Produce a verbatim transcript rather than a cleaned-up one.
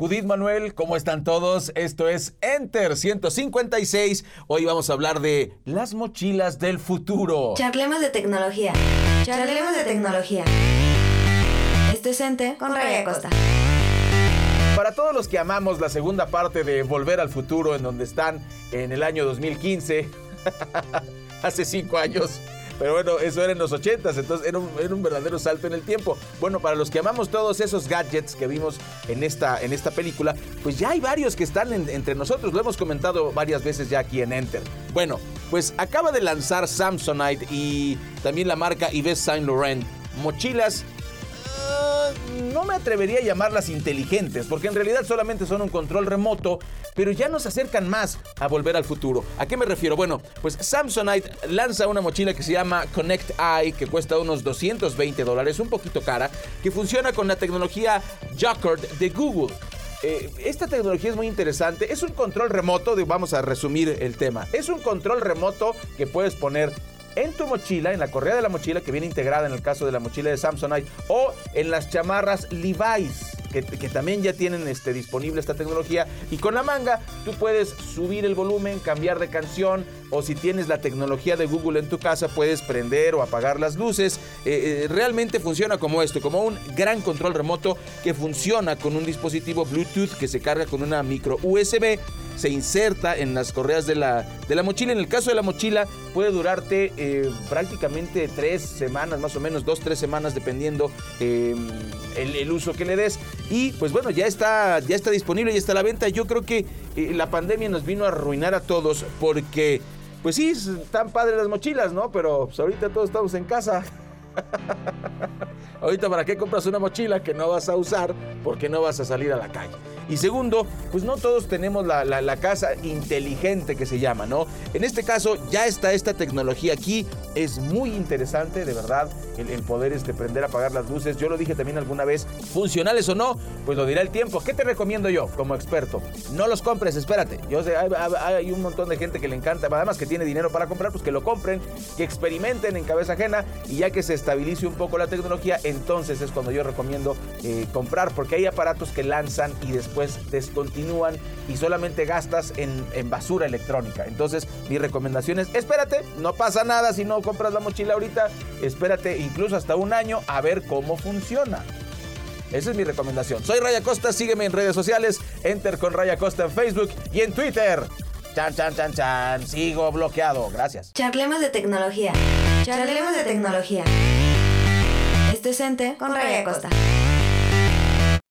Judith, Manuel, ¿cómo están todos? Esto es Enter ciento cincuenta y seis. Hoy vamos a hablar de las mochilas del futuro. Charlemos de tecnología. Charlemos de tecnología. Esto es Enter con Ray Acosta. Para todos los que amamos la segunda parte de Volver al Futuro, en donde están en el año dos mil quince, hace cinco años, pero bueno, eso era en los ochentas, entonces era un, era un verdadero salto en el tiempo. Bueno, para los que amamos todos esos gadgets que vimos en esta, en esta película, pues ya hay varios que están en, entre nosotros, lo hemos comentado varias veces ya aquí en Enter. Bueno, pues acaba de lanzar Samsonite y también la marca Yves Saint Laurent mochilas. No me atrevería a llamarlas inteligentes, porque en realidad solamente son un control remoto, pero ya nos acercan más a Volver al Futuro. ¿A qué me refiero? Bueno, pues Samsonite lanza una mochila que se llama Connect Eye, que cuesta unos doscientos veinte dólares, un poquito cara, que funciona con la tecnología Jacquard de Google. Eh, esta tecnología es muy interesante. Es un control remoto, de, vamos a resumir el tema. Es un control remoto que puedes poner en tu mochila, en la correa de la mochila, que viene integrada en el caso de la mochila de Samsonite, o en las chamarras Levi's, que, que también ya tienen este, disponible esta tecnología. Y con la manga tú puedes subir el volumen, cambiar de canción, o si tienes la tecnología de Google en tu casa, puedes prender o apagar las luces. Eh, eh, realmente funciona como esto, como un gran control remoto que funciona con un dispositivo Bluetooth que se carga con una micro U S B. Se inserta en las correas de la, de la mochila. En el caso de la mochila puede durarte eh, prácticamente tres semanas, más o menos, dos, tres semanas, dependiendo eh, el, el uso que le des. Y pues bueno, ya está, ya está disponible, ya está a la venta. Yo creo que eh, la pandemia nos vino a arruinar a todos porque, pues sí, están padres las mochilas, ¿no? Pero pues, ahorita todos estamos en casa. Ahorita, ¿para qué compras una mochila que no vas a usar porque no vas a salir a la calle? Y segundo, pues no todos tenemos la, la, la casa inteligente que se llama, ¿no? En este caso ya está esta tecnología aquí. Es muy interesante, de verdad, el, el poder este, prender, apagar las luces. Yo lo dije también alguna vez, funcionales o no, pues lo dirá el tiempo. ¿Qué te recomiendo yo como experto? No los compres, espérate. Yo sé, hay, hay un montón de gente que le encanta, además que tiene dinero para comprar, pues que lo compren, que experimenten en cabeza ajena, y ya que se estabilice un poco la tecnología, entonces es cuando yo recomiendo eh, comprar, porque hay aparatos que lanzan y después pues descontinúan y solamente gastas en, en basura electrónica. Entonces mi recomendación es espérate, no pasa nada si no compras la mochila ahorita, espérate incluso hasta un año a ver cómo funciona. Esa es mi recomendación. Soy Ray Acosta, sígueme en redes sociales, Enter con Ray Acosta en Facebook y en Twitter. Chan, chan, chan, chan, sigo bloqueado, gracias. Charlemos de tecnología. Charlemos de tecnología. Esto es Enter con Ray Acosta.